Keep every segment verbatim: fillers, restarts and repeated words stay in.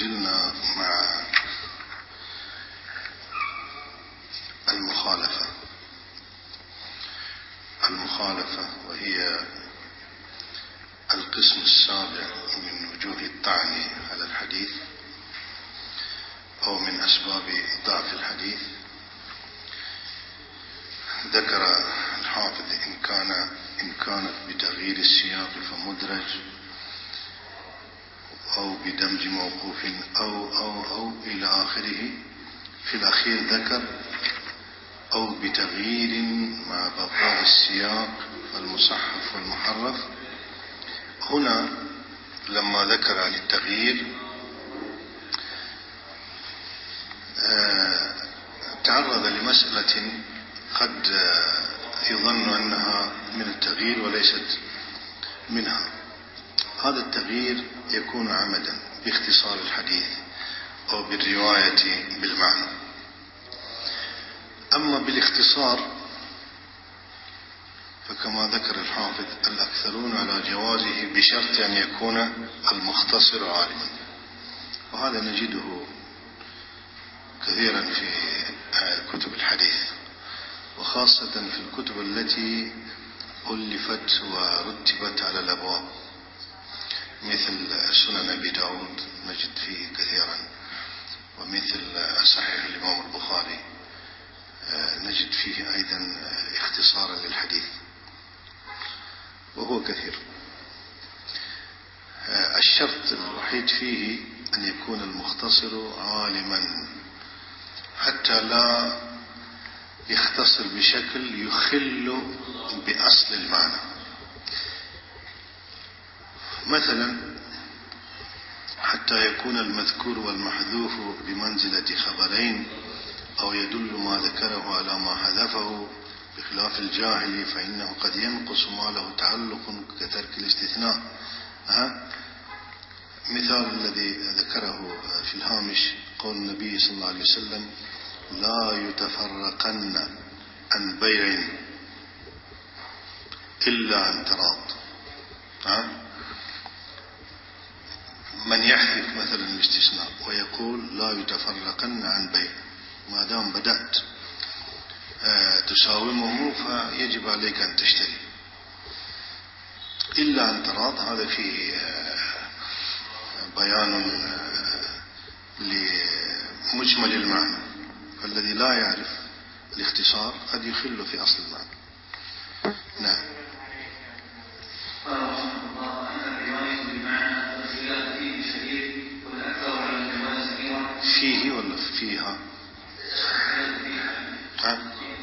زلنا مع المخالفة المخالفة وهي القسم السابع من وجوه الطعن على الحديث أو من أسباب ضعف الحديث. ذكر الحافظ إن كان إن كانت بتغيير السياق فمدرج أو بدمج موقوف أو أو أو إلى آخره. في الأخير ذكر أو بتغيير مع بقاء السياق فالمصحف والمحرف. هنا لما ذكر عن التغيير تعرض لمسألة قد يظن أنها من التغيير وليست منها. هذا التغيير يكون عمدا باختصار الحديث أو بالرواية بالمعنى. أما بالاختصار فكما ذكر الحافظ الأكثرون على جوازه بشرط أن يكون المختصر عالما، وهذا نجده كثيرا في كتب الحديث، وخاصة في الكتب التي ألفت ورتبت على الأبواب مثل سنن أبي داود نجد فيه كثيرا، ومثل صحيح الإمام البخاري نجد فيه أيضا اختصارا للحديث وهو كثير. الشرط الوحيد فيه أن يكون المختصر عالما حتى لا يختصر بشكل يخل بأصل المعنى. مثلا حتى يكون المذكور والمحذوف بمنزلة خبرين أو يدل ما ذكره على ما حذفه، بخلاف الجاهل فإنه قد ينقص ما له تعلق كترك الاستثناء. أه؟ مثال الذي ذكره في الهامش قول النبي صلى الله عليه وسلم: لا يتفرقن عن بيع إلا عن تراض. أه؟ من يحذف مثلا الاستثناء ويقول لا يتفرقن عن بيع، ما دام بدأت تساومه فيجب عليك أن تشتري. إلا عن تراض هذا فيه بيان لمجمل المعنى، فالذي لا يعرف الاختصار قد يخل في أصل المعنى. نعم. فيه ولا فيها؟ ها؟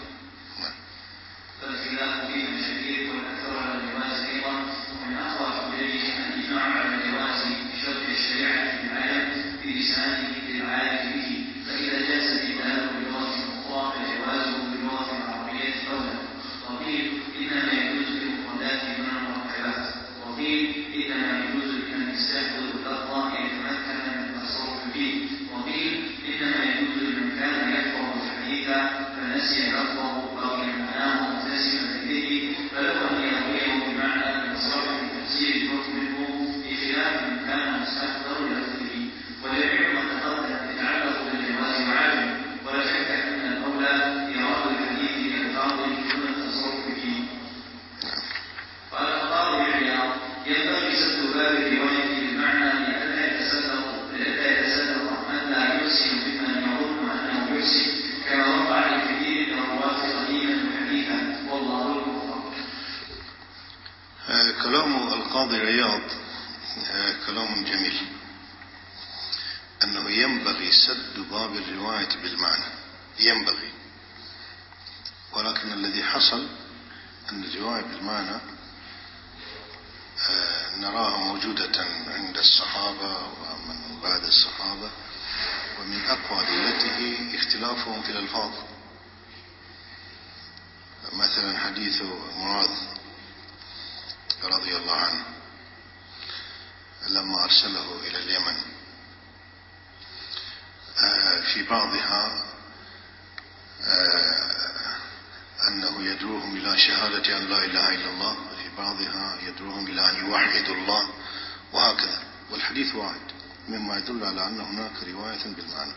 فالخلاف فيه شديد والأكثر على الجواز أيضا، ومن أقوى حججه الإجماع على الجواز بشرط الشريعة بالعلم بلسانه للعالم به، فإذا جاز الإدلال بلغة أخرى فجوازه بلغة عربية أولى. وقيل إنما يجوز بالمفردات من المركبات، وقيل إنما يجوز لمن يستحضر اللفظ يتمكن من التصرف فيه، وقيل إنما يجوز لمن كان يحفظ الحديث فنسي لفظه باقي معناه متسما به، فلو أن يرويه بمعنى المصرف من تفسير الحكم منه بخلاف من كان مستحضر لفظه. وجميع ما تقدم يتعلق بالجواز وعدم، ولا شك أن الأولى إيراد الحديث للفاظ دون التصرف فيه. قال القاضي عياض: ينبغي سد باب الرواية بالمعنى لئلا يتسلط لئلا يتسلط من لا يحسن ممن يظن أنه يحسن، كما وقع لكثير من الرواة قديما وحديثا، والله الموفق. كلام القاضي عياض كلام جميل، أنه ينبغي سد باب الرواية بالمعنى، ينبغي، ولكن الذي حصل أن الرواية بالمعنى نراها موجودة عند الصحابة ومن بعد الصحابة، ومن أقوى دلته اختلافهم في الألفاظ. مثلا حديث معاذ رضي الله عنه لما أرسله إلى اليمن، في بعضها أنه يدعوهم إلى شهادة أن لا إله إلا الله، وفي بعضها يدعوهم إلى أن يوحدوا الله، وهكذا، والحديث واحد مما يدل على أن هناك رواية بالمعنى.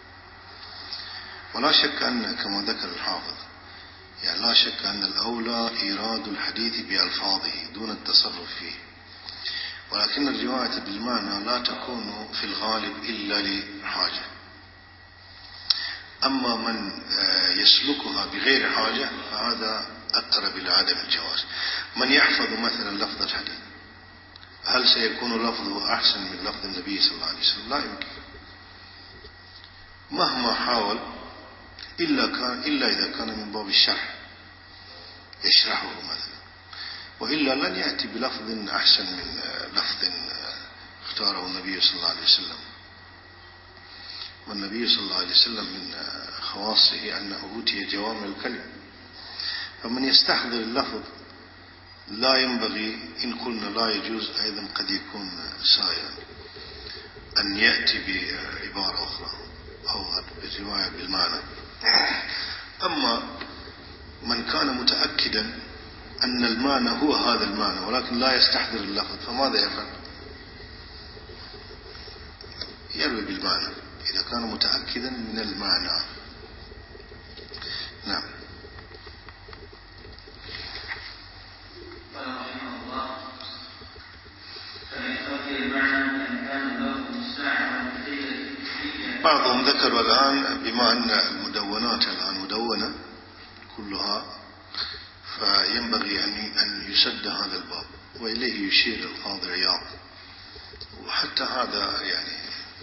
ولا شك أن كما ذكر الحافظ يعني لا شك أن الأولى إيراد الحديث بألفاظه دون التصرف فيه، ولكن الرواية بالمعنى لا تكون في الغالب إلا لحاجة. أما من يسلكها بغير حاجة فهذا أقرب إلى عدم الجواز. من يحفظ مثلا لفظ الحديث هل سيكون لفظه أحسن من لفظ النبي صلى الله عليه وسلم؟ لا يمكن مهما حاول، إلا, كان إلا إذا كان من باب الشرح يشرحه مثلا، وإلا لن يأتي بلفظ أحسن من لفظ اختاره النبي صلى الله عليه وسلم. والنبي صلى الله عليه وسلم من خواصه أنه أوتي جوامع الكلم، فمن يستحضر اللفظ لا ينبغي، إن قلنا لا يجوز أيضا قد يكون سائغا أن يأتي بعبارة أخرى أو بالرواية بالمعنى. أما من كان متأكدا أن المعنى هو هذا المعنى ولكن لا يستحضر اللفظ فماذا يفعل؟ يروي بالمعنى إذا كان متأكدا من المعنى. نعم. قال رحمه الله: فإن خفي المعنى أن كان اللفظ مستعملا بقيل. بعضهم ذكروا الآن بما أن المدونات الآن مدونة كلها فينبغي أن يسد هذا الباب، وإليه يشير القاضي عياض. وحتى هذا يعني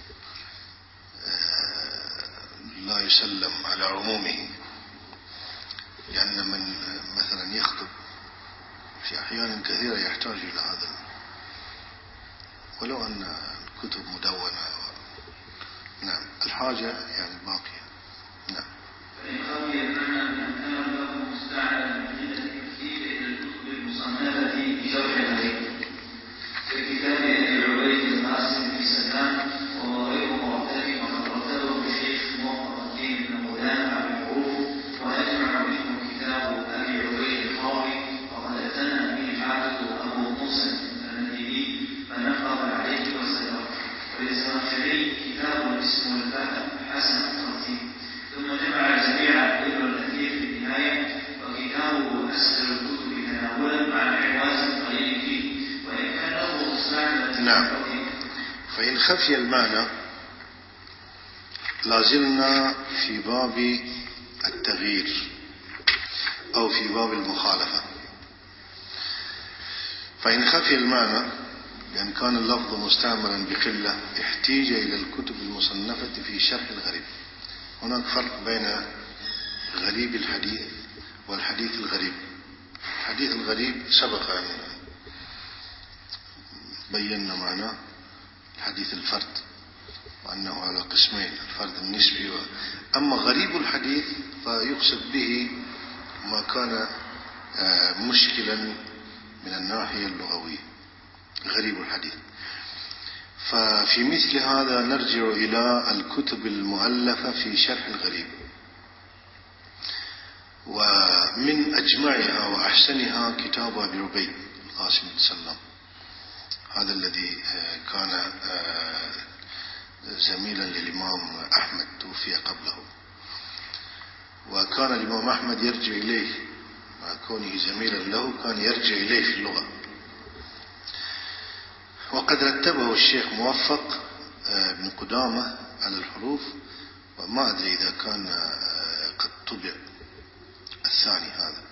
لا يسلم على عمومه، لأن من مثلا يخطب في أحيان كثيرة يحتاج إلى هذا، ولو أن الكتب مدونة. نعم. الحاجة يعني باقية. نعم. فإن خفي المعنى أن كان اللفظ مستعملا من التكفير إلى الكتب المصنفة بشرح الغريب ككتاب أبي عبيد القاسم بن سلام، وهو غير مرتب وقد رتبه الشيخ موفق الدين بن قدامة على الحروف، وأجمع منه كتاب أبي عبيد القاضي، وقد اعتنى به الحافظ أبو موسى المديني فنقض عليه وسلم. وللزمخشري كتاب اسمه الفهم حسن الترتيب، ثم جمع جميع ابن الأثير في النهاية، وكتابه أسهل الكتب تناولا مع العواز القليل فيه، وإن كان له مستعملا. نعم. فإن خفي المعنى لازلنا في باب التغيير أو في باب المخالفة. فإن خفي المعنى لأن كان اللفظ مستعملا بقلة احتيج إلى الكتب المصنفة في شرح الغريب. هناك فرق بين غريب الحديث والحديث الغريب. الحديث الغريب سبق أن بينا معناه الحديث الفرد وأنه على قسمين، الفرد النسبي و... أما غريب الحديث فيقصد به ما كان مشكلا من الناحية اللغوية، غريب الحديث. ففي مثل هذا نرجع إلى الكتب المؤلفة في شرح الغريب، ومن أجمعها وأحسنها كتاب أبي عبيد القاسم بن سلام، هذا الذي كان زميلا للإمام أحمد توفي قبله، وكان الإمام أحمد يرجع إليه مع كونه زميلا له، كان يرجع إليه في اللغة. وقد رتبه الشيخ موفق ابن قدامة على الحروف، وما أدري إذا كان قد طبع الثاني هذا.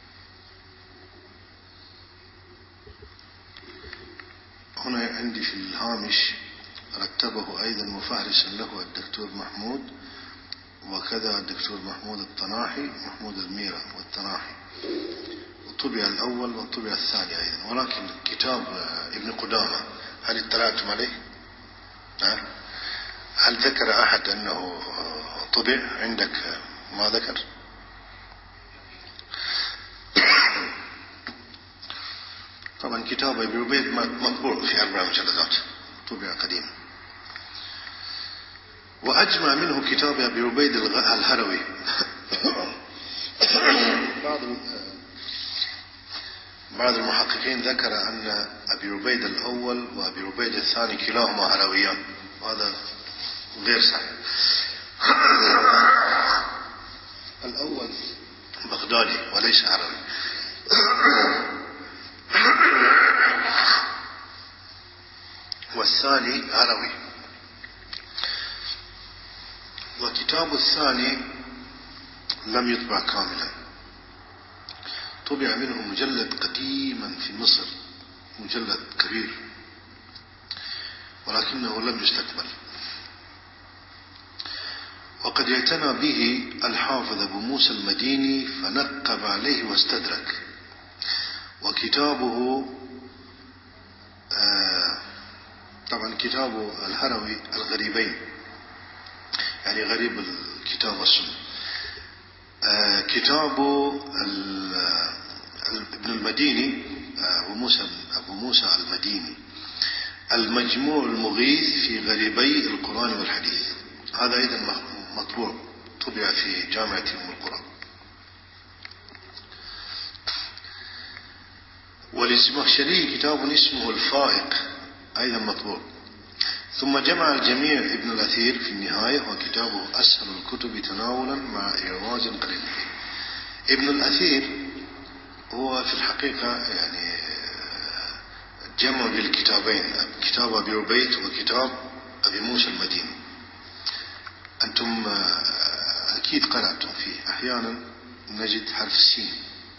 هنا عندي في الهامش رتبه أيضا مفهرسا له الدكتور محمود، وكذا الدكتور محمود الطناحي، محمود الميرة والطناحي، وطبع الأول وطبع الثاني أيضا. ولكن كتاب ابن قدامة هل اطلعتم عليه؟ هل ذكر أحد أنه طبع عندك؟ ما ذكر. طبعا كتاب ابن عبيد مطبوع في أربع مجلدات، طبع قديما. وأجمع منه كتاب أبي عبيد الهروي. بعض بعض المحققين ذكر أن أبي عبيد الأول وأبي عبيد الثاني كلاهما هرويان، وهذا غير صحيح. الأول بغدادي وليس عربي. والثاني عربي. وكتاب الثاني لم يطبع كاملا، طبع منه مجلد قديما في مصر، مجلد كبير، ولكنه لم يستكمل. وقد اعتنى به الحافظ أبو موسى المديني فنقب عليه واستدرك. وكتابه آه طبعا كتاب الهروي الغريبين، يعني غريب الكتاب والسنة. آه كتاب ابن المديني أبو موسى أبو موسى المديني المجموع المغيث في غريبي القرآن والحديث، هذا أيضا مطبوع، طبع في جامعة أم القرى. وللزمخشري كتاب اسمه الفائق أيضا مطبوع. ثم جمع الجميع ابن الأثير في النهاية، وكتابه أسهل الكتب تناولا مع إعواز قليل. ابن الأثير هو في الحقيقة يعني جمع للكتابين، كتاب أبي عبيد وكتاب أبي موسى المديني. أنتم أكيد قرأتم فيه، أحيانا نجد حرف السين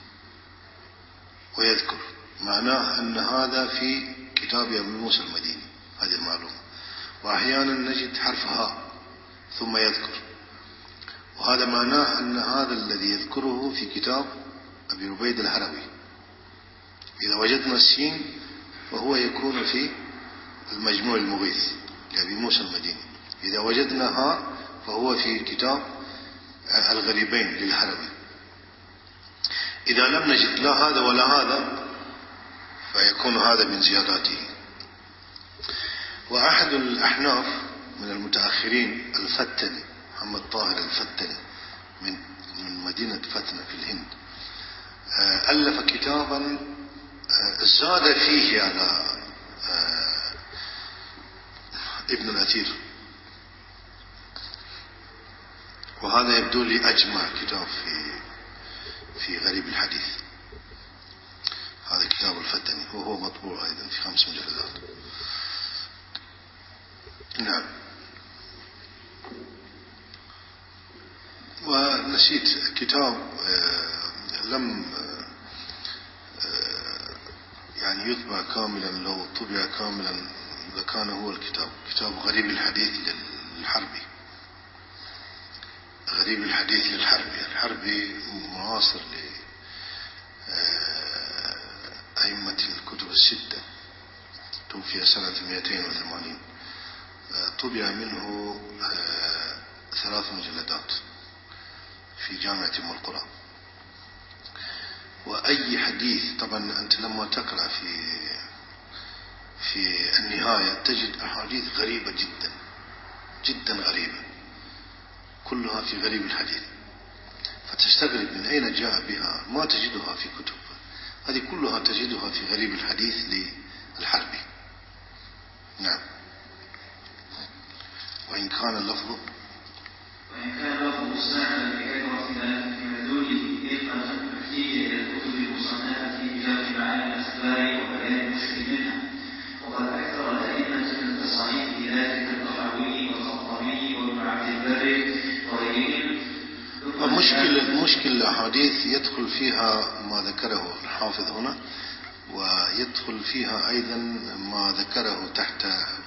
ويذكر، معناه أن هذا في كتاب أبي موسى المديني، هذه المعلومة. وأحيانا نجد حرف هاء ثم يذكر، وهذا معناه أن هذا الذي يذكره في كتاب أبي عبيد الهروي. إذا وجدنا السين فهو يكون في المجموع المغيث لأبي موسى المديني، إذا وجدنا هاء فهو في كتاب الغريبين للهروي. إذا لم نجد لا هذا ولا هذا فيكون هذا من زياداته. وأحد الأحناف من المتأخرين الفتني، محمد طاهر الفتني من من مدينة فتنة في الهند، ألف كتابا زاد فيه على ابن الأثير، وهذا يبدو لي أجمع كتاب في في غريب الحديث، هذا كتاب الفتني، وهو مطبوع أيضا في خمس مجلدات. نعم. ونسيت كتاب لم يعني يطبع كاملا، لو طبع كاملا لكان هو الكتاب، كتاب غريب الحديث للحربي. غريب الحديث للحربي، الحربي معاصر لأئمة الكتب الستة، توفي سنة مئتين وثمانين، طبع منه ثلاث مجلدات في جامعة أم القرى. وأي حديث، طبعا أنت لما تقرأ في في النهاية تجد أحاديث غريبة جدا جدا غريبة، كلها في غريب الحديث، فتستغرب من أين جاء بها، ما تجدها في كتب، هذه كلها تجدها في غريب الحديث للحربي. نعم. وإن كان اللفظ وإن كان اللفظ مستعملا بكثرة في مدلوله يبقى تحتيه إلى الكتب المصنفة في جمع معاني الأخبار وبيان المشكل منها. وقد أكثر الأئمة من التصانيف في ذلك الطحاوي والخطابي وابن عبد البر وغيرهم. المشكل المشكل الأحاديث يدخل فيها ما ذكره الحافظ هنا، ويدخل فيها أيضا ما ذكره تحت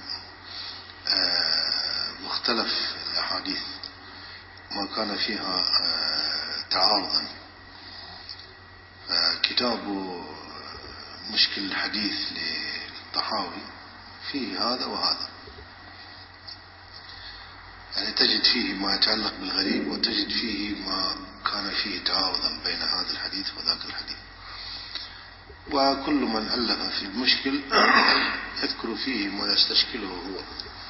مختلف الأحاديث، ما كان فيها تعارضا. كتاب مشكل الحديث للطحاوي فيه هذا وهذا، يعني تجد فيه ما يتعلق بالغريب، وتجد فيه ما كان فيه تعارضا بين هذا الحديث وذاك الحديث. وكل من ألف في المشكل يذكر فيه ما يستشكله هو.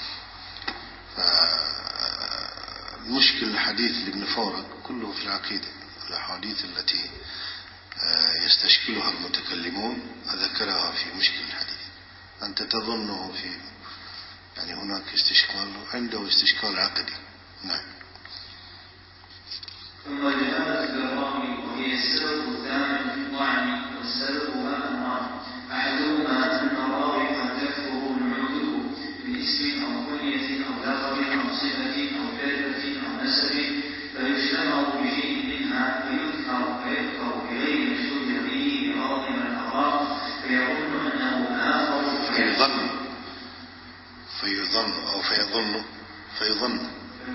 المشكل الحديث لابن فورك كله في العقيدة، الأحاديث التي يستشكلها المتكلمون ذكرها في مشكل الحديث. أنت تظنه في يعني هناك استشكال عنده استشكال عقدي. نعم. ثم الجهالة بالراوي وهي السبب الثامن في الطعن، والسبب ما أمران: أحدهما أن الراوي قد تكثر نعوته باسم أو كنية أو لقب أو صفة أو كلمة أو نسب فيجتمع بشيء منها فيذكر فيذكر بغير مشتبه به بغرض من الأغراض فيظن أنه آخر فيظن فيظن أو فيظن فيظن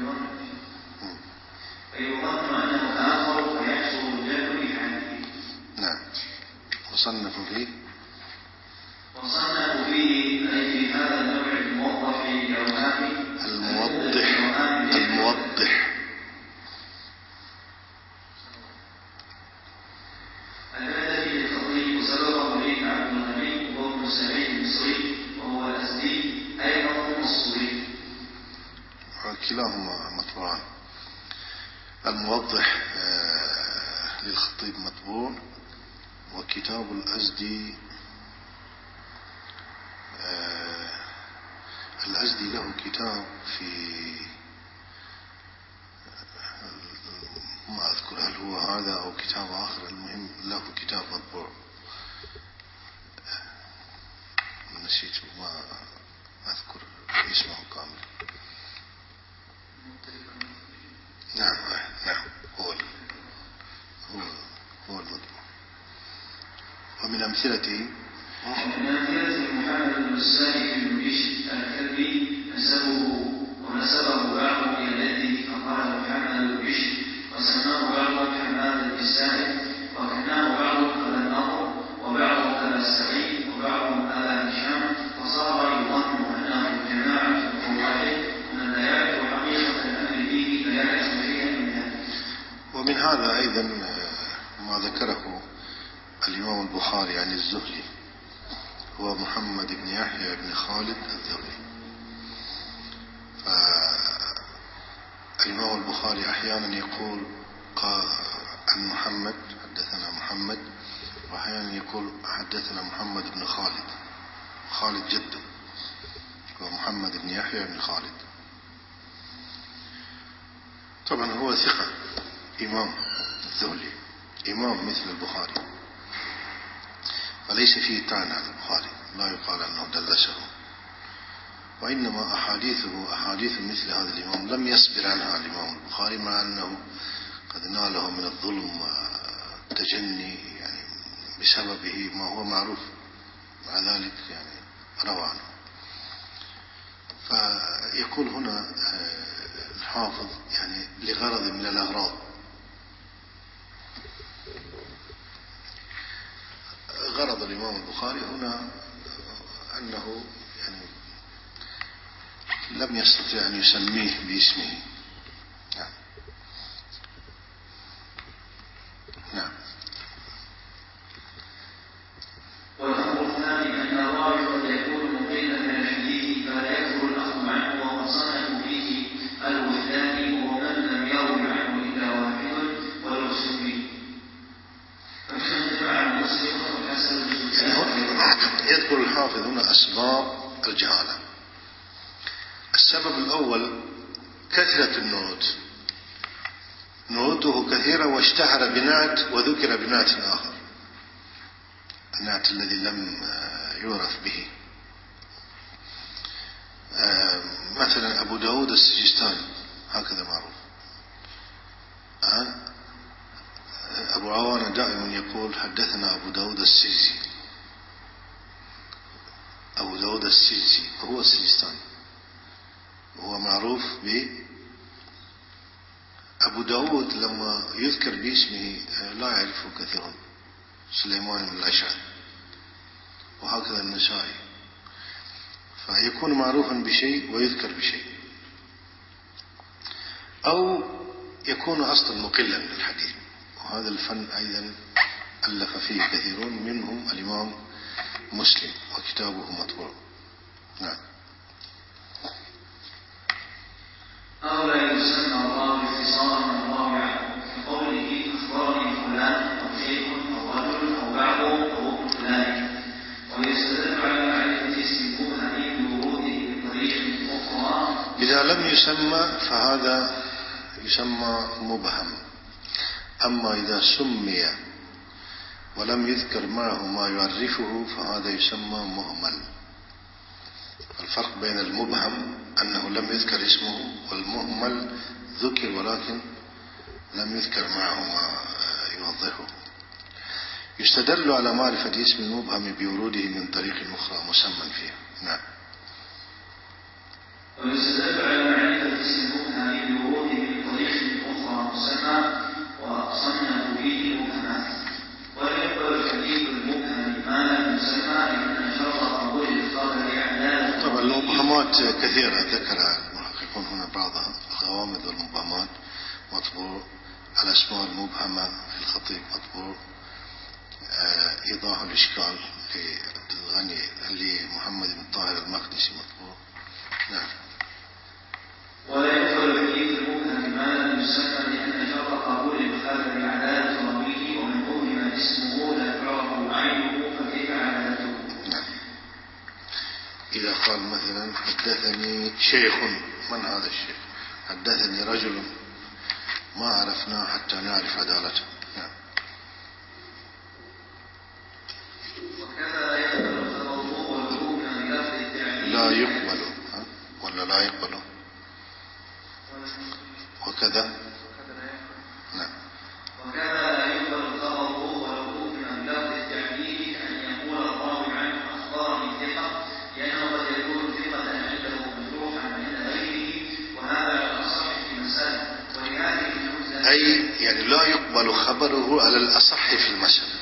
فيظن أنه آخر فيحصل الجهل بحاله. نعم. وصنف فيه وصنف فيه أي في هذا النوع الموضح لأوهام الموضح الموضح الذي للتطبيق سبقه إليه عبد الغني وهو ابن سعيد المصري وهو الأزدي أيضا مصري، كلاهما مطبوعان. الموضح آه للخطيب مطبوع، وكتاب الأزدي آه الأزدي له كتاب في ما أذكر هل هو هذا أو كتاب آخر، المهم له كتاب مطبوع نسيت ما أذكر اسمه كامل. نعم نعم هو هو هو المطبوع. ومن أمثلته ومن أمثلته محمد بن السائب بن بشر الكلبي نسبه ونسبه بعضهم إلى الذي فقال محمد بن بشر، وسماه بعضهم حماد بن السائب، وكناه بعضهم أبا النضر وبعضهم أبا السعيد وبعضهم أبا هشام، فصار يظن أنه جماعة القرآن ومن لا يعرف حقيقة الأمر فيه لا يعرف شيئا من ذلك. ومن هذا أيضا ما ذكره الإمام البخاري عن الزهري هو محمد بن يحيى بن خالد الزهري. فالإمام البخاري أحيانا يقول عن محمد حدثنا محمد، وأحيانا يقول حدثنا محمد بن خالد، خالد جده هو محمد بن يحيى بن خالد. طبعا هو ثقة إمام الزهري، إمام مثل البخاري، فليس فيه طعن على البخاري، لا يقال أنه دلسه، وإنما أحاديثه أحاديث مثل هذا الإمام لم يصبر عنها الإمام البخاري، مع أنه قد ناله من الظلم والتجني يعني بسببه ما هو معروف، مع ذلك يعني روى عنه. فيقول هنا الحافظ يعني لغرض من الأغراض. غرض الإمام البخاري هنا أنه يعني لم يستطيع أن يسميه باسمه. نعم. نعم. والأمر الثاني أن الراوي قد يكون مقلا من الحديث فلا يكثر الأخذ عنه، وقد صنف فيه الوحداني وهو من لم يروي عنه إلا واحد ولو سمي، فمن جمع المسلم والحسن يذكر الحافظ هنا أسباب الجهالة. السبب الأول كثرة النعوت، نعوته كثيرة واشتهر بنعت وذكر بنعت آخر، النعت الذي لم يعرف به. مثلا أبو داود السجستاني هكذا معروف. أبو عوانة دائما يقول حدثنا أبو داود السجزي، أبو داود السجزي هو السجستاني، وهو معروف ب أبو داود. لما يذكر باسمه لا يعرفه كثيرون، سليمان بن الأشعث، وهكذا النسائي، فيكون معروفا بشيء ويذكر بشيء، أو يكون أصلا مقلا من الحديث، وهذا الفن أيضا ألف فيه كثيرون منهم الإمام مسلم وكتابه مطبوع. نعم. أو لا يسمى الراوي اختصارا من الراوي عنه كقوله أخبرني فلان أو شيخ أو رجل أو بعضه أو ابن فلان، ويستدل على معرفة اسم مبهم بوروده بطريق لم يسمى فهذا يسمى مبهم. أما إذا سمي ولم يذكر معه ما يعرفه فهذا يسمى مهمل. الفرق بين المبهم أنه لم يذكر اسمه، والمهمل ذكر ولكن لم يذكر معه ما يوضحه. يستدل على معرفة اسم المبهم بوروده من طريق أخرى مسمى فيه. نعم. ويستدل على معرفة اسم المبهم بوروده من طريق أخرى مسمى وصنفوا به مبهمات. ولا يقبل الحديث المبهم ما لم يسمى لأن شرط قبول الخبر إعلان. طبعا المبهمات كثيرة ذكر المحققون هنا بعضها. الغوامض والمبهمات مطبوع. الأسماء المبهمة في الخطيب مطبوع. إيضاح الإشكال للغني لمحمد بن طاهر المقدسي مطبوع. نعم. ولا يقبل الحديث المبهم ما لم يسمى لأن شرط قبول الخبر عدالة راويه ومن أبهم اسمه لا تعرف عينه فكيف عدالته. نعم. إذا قال مثلا حدثني شيخ، من هذا الشيخ؟ حدثني رجل ما عرفناه حتى نعرف عدالته. نعم. وكذا يقبل الخبر والحكم بلفظ التعليل لا يقبل ولا لا يقبل؟ وكذا. نعم. وكذا لا يقبل الخبر والحكم بلفظ التعليل أن يقول الراوي عنه أخبرني ثقة، لأنه قد يكون ثقة عنده مجروحا عند غيره، وهذا على الأصح في مسألة. ولهذه الجملة أي يعني لا يقبل خبره على الأصح في المسألة.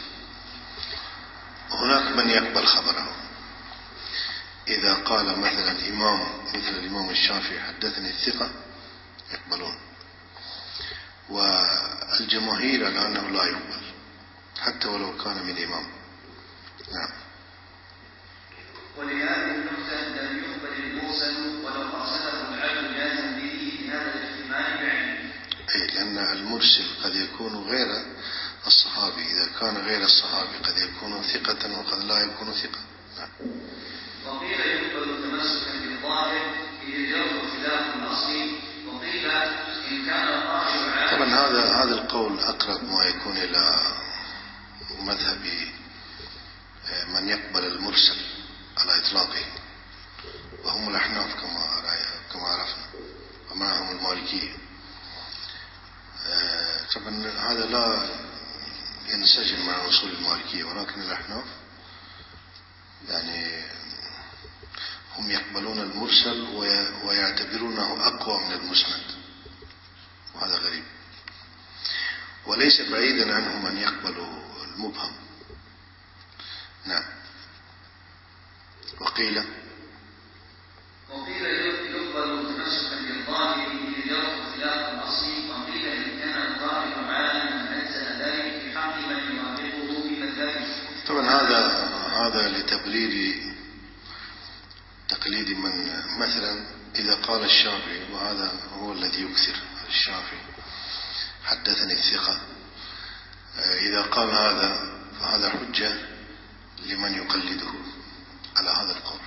هناك من يقبل خبره. إذا قال مثلا إمام مثل الإمام الشافعي حدثني الثقة يقبلون، والجماهير على أنه لا يقبل حتى ولو كان من إمام. نعم. ولهذه النقطة لم يقبل المرسل ولو قصده العبد لازم به بهذا الاحتمال بعينه. أي لأن المرسل قد يكون غير الصحابي، إذا كان غير الصحابي قد يكون ثقة وقد لا يكون ثقة. نعم. وقيل يقبل تمسكا بالظاهر إذ الجوز خلاف الأصل، وقيل إن كان الراوي عالما. طبعا هذا هذا القول أقرب ما يكون إلى مذهب من يقبل المرسل على إطلاقه، وهم الأحناف كما كما عرفنا، ومعهم المالكية. طبعا هذا لا ينسجم مع أصول المالكية، ولكن الأحناف يعني هم يقبلون المرسل ويعتبرونه أقوى من المسند، وهذا غريب. وليس بعيدا عنهم من يقبل المبهم. نعم. وقيل وقيل يقبل تمسكا بالظاهر إذ يرفض خلاف الأصل، وقيل إن كان الظاهر عالما أنزل ذلك في حق من يوافقه في مذهبه. طبعا هذا هذا لتبرير تقليد من، مثلا إذا قال الشافعي، وهذا هو الذي يكثر الشافعي حدثني الثقة، إذا قال هذا فهذا حجة لمن يقلده على هذا القول.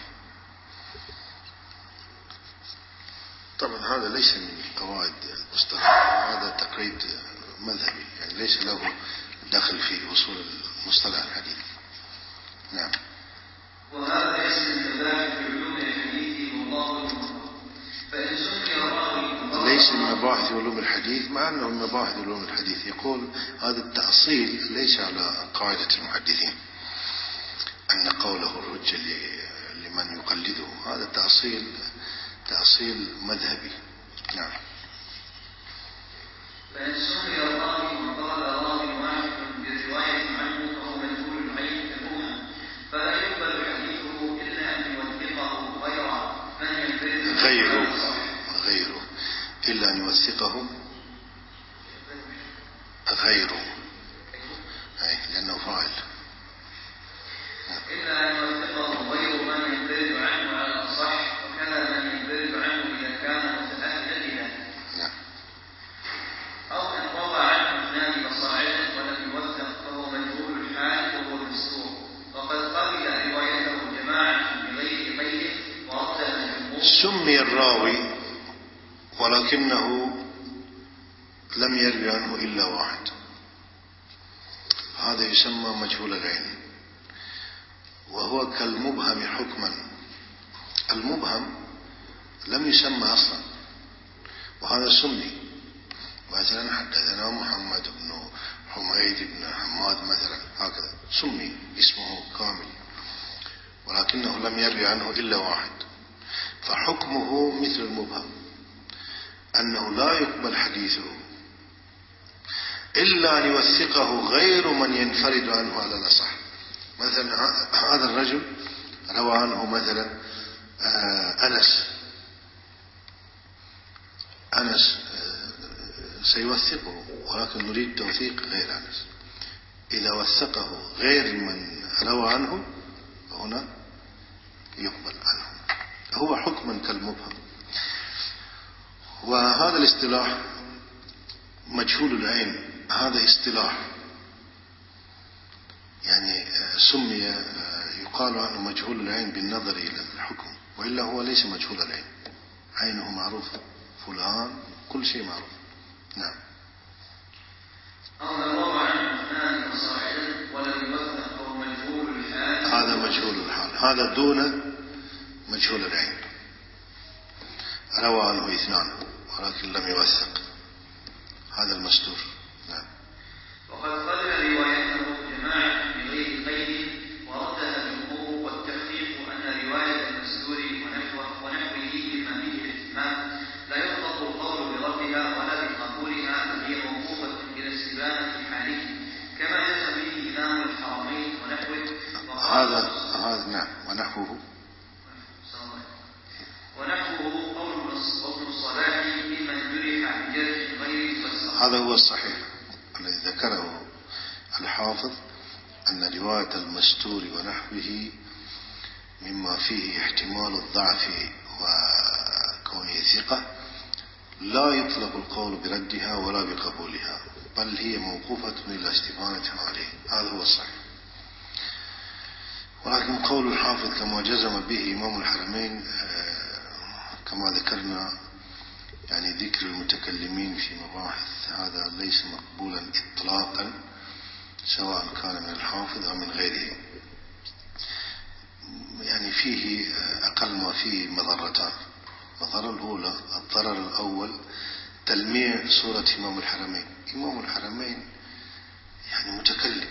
طبعا هذا ليس من قواعد المصطلح، هذا تقليد مذهبي يعني ليس له دخل في أصول المصطلح الحديث. نعم. وهذا اسم المباحث في علوم الحديث والله فإن سمي الراوي ليس من مباحث علوم الحديث، مع أنه من مباحث علوم الحديث. يقول هذا التأصيل ليس على قاعدة المحدثين أن قوله الحجة لمن يقلده، هذا تأصيل تأصيل مذهبي. نعم. فإن سمي الراوي وقال راوي واحد برواية عنه فهو مجهول العين كالمبهم، فلا يقبل حديثه إلا أن يوثقه غيره من ينفرد غيره غيره إلا أن يوثقه غيره، أي لأنه فاعل. إلا أن يوثقه غير من ينفرد عنه على الأصح، وكذا من ينفرد عنه إذا كان متأهلا لذلك. نعم. أو إن روى عنه اثنان فصاعدا ولم يوثق فهو مجهول الحال وهو المستور، وقد قبل روايته جماعة بغير قيد ورد الجمهور. سمي الراوي ولكنه لم يروي عنه إلا واحد، هذا يسمى مجهول العين، وهو كالمبهم حكما. المبهم لم يسمى أصلا، وهذا سمي. مثلا حدثنا محمد بن حميد بن حماد مثلا، هكذا سمي اسمه كامل، ولكنه لم يروي عنه إلا واحد، فحكمه مثل المبهم، أنه لا يقبل حديثه إلا أن يوثقه غير من ينفرد عنه على الأصح. مثلا هذا الرجل روى عنه مثلا أنس أنس سيوثقه، ولكن نريد توثيق غير أنس. إذا وثقه غير من روى عنه هنا يقبل عنه، هو حكما كالمبهم. وهذا الاصطلاح مجهول العين، هذا اصطلاح يعني سمي يقال عنه مجهول العين بالنظر إلى الحكم، وإلا هو ليس مجهول العين، عينه معروف، فلان كل شيء معروف. نعم. هذا مجهول الحال، هذا دون مجهول العين، روى عنه اثنان ولكن لم يوثق، هذا المستور. نعم. وقد قبل روايته جماعة بغير قيد وردها الجمهور، والتحقيق أن رواية المستور ونحوه ونحوه مما به الاتمام لا يطلق القول بردها ولا بقبولها، بل هي موقوفة إلى استبانة حاله، كما جاء به إمام الحرمين ونحوه. هذا هذا نعم. ونحوه ونحوه قول ابن الصلاح ممن جرح بجرح غير فسر. هذا هو الصحيح الذي ذكره الحافظ، أن رواية المستور ونحوه مما فيه احتمال الضعف وكونه ثقة لا يطلق القول بردها ولا بقبولها، بل هي موقوفة إلى استبانة عليه، هذا هو الصحيح. ولكن قول الحافظ كما جزم به إمام الحرمين كما ذكرنا، يعني ذكر المتكلمين في مباحث هذا ليس مقبولا إطلاقا، سواء كان من الحافظ أو من غيره، يعني فيه أقل ما فيه مضرتان. المضرة الأولى، الضرر الأول تلميع صورة إمام الحرمين. إمام الحرمين يعني متكلم،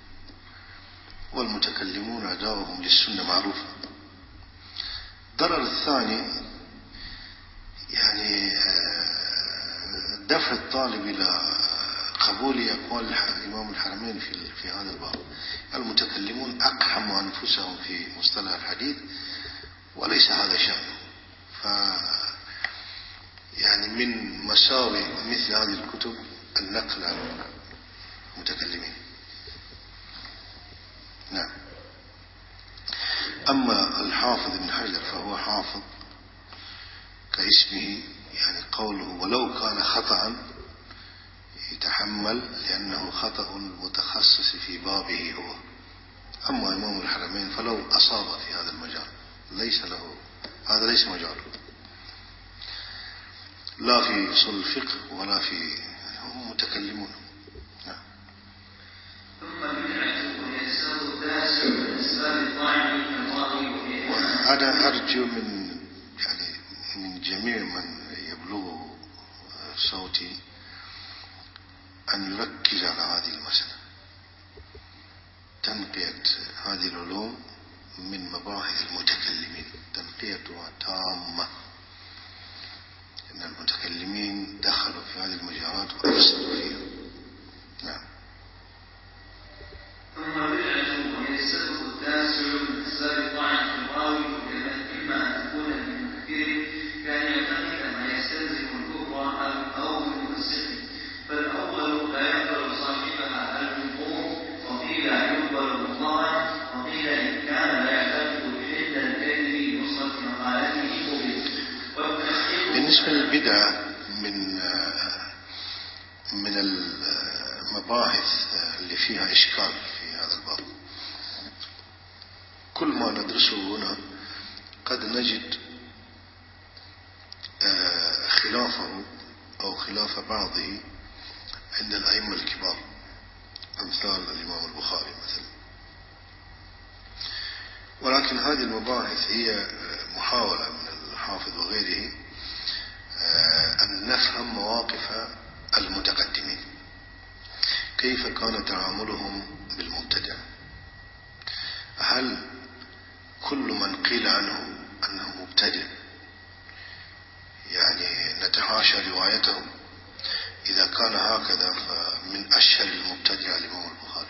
والمتكلمون أداؤهم للسنة معروفة. الضرر الثاني يعني دفع الطالب إلى قبول أقوال إمام الحرمين في في هذا الباب. المتكلمون أقحموا أنفسهم في مصطلح الحديث وليس هذا شأنه، ف يعني من مساوئ مثل هذه الكتب النقل عن المتكلمين. نعم. أما الحافظ ابن حجر فهو حافظ كاسمه، يعني قوله ولو كان خطأ يتحمل لأنه خطأ المتخصص في بابه هو. أما إمام الحرمين فلو أصاب في هذا المجال ليس له، هذا ليس مجاله، لا في أصول الفقه ولا في، هم متكلمون. نعم. ثم بدعته يسر التاسع من أسباب الطعن الماضي. وأنا أرجو من يعني من جميع من يبلغه صوتي أن يركز على هذه المسألة، تنقية هذه العلوم من مباحث المتكلمين، تنقيتها تامة، إن المتكلمين دخلوا في هذه المجالات وأفسدوا فيها. نعم. ثم بدعته يسر التاسع من أسباب الطعن في الراوي، إما أن تكون من مكفر كان يعتقد ما يستلزم الكفر أو بالمفسق، فالأول لا يقبل صاحبها الجمهور، وقيل يقبل مطلقا، وقيل إن كان لا يعتقد بحل الكذب بنصرة مقالته قبل. بالنسبة للبدعة من من المباحث اللي فيها إشكال في هذا الباب، كل ما ندرسه هنا قد نجد خلافه أو خلاف بعضه عند الأئمة الكبار أمثال الإمام البخاري مثلا. ولكن هذه المباحث هي محاولة من الحافظ وغيره أن نفهم مواقف المتقدمين، كيف كان تعاملهم بالمبتدع. هل كل من قيل عنه أنه مبتدع يعني نتحاشى روايته؟ إذا كان هكذا فمن أشهر المبتدع الإمام البخاري،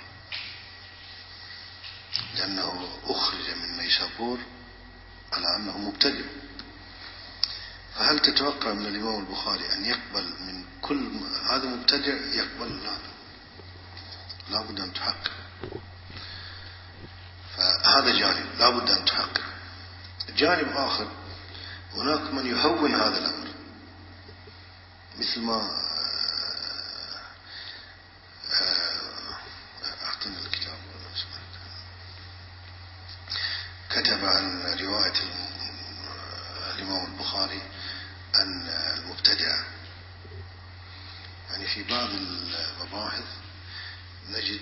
لأنه أخرج من نيسابور على أنه مبتدع. فهل تتوقع من الإمام البخاري أن يقبل من كل هذا مبتدع يقبل؟ لا، لا بد أن تحقق. فهذا جانب لا بد أن تحقق. جانب آخر، هناك من يهون هذا الأمر، مثل ما أعطينا الكتاب كتب عن رواية الإمام البخاري عن المبتدع. يعني في بعض المباحث نجد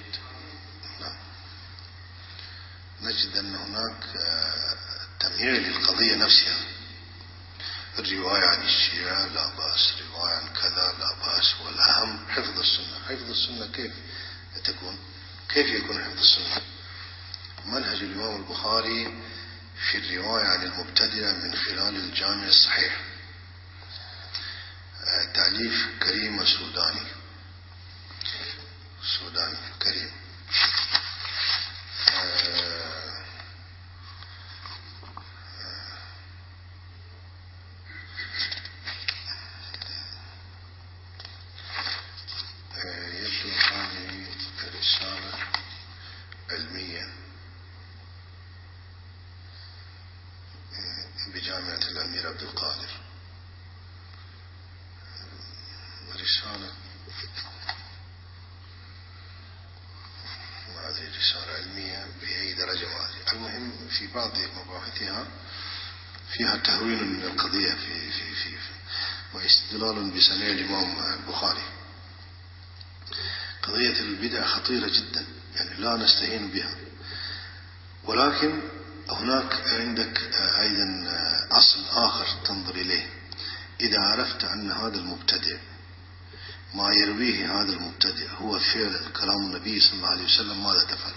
نجد أن هناك تمييع للقضية نفسها. الرواية عن الشيعة لا بأس، رواية عن كذا لا بأس، والأهم حفظ السنة. حفظ السنة كيف تكون؟ كيف يكون حفظ السنة؟ منهج الإمام البخاري في الرواية عن المبتدع من خلال الجامع الصحيح، تأليف كريم السوداني السوداني كريم. يبدو هذه رسالة علمية بجامعة الأمير عبد القادر، رسالة ما أدري رسالة علمية بأي درجة ما أدري. المهم في بعض مباحثها فيها تهوين من القضية في في في, في واستدلال بسنة الإمام البخاري. قضية البدع خطيرة جدا، يعني لا نستهين بها. ولكن هناك عندك أيضا أصل آخر تنظر إليه. إذا عرفت أن هذا المبتدع ما يرويه هذا المبتدع هو فعلا كلام النبي صلى الله عليه وسلم، ماذا تفعل؟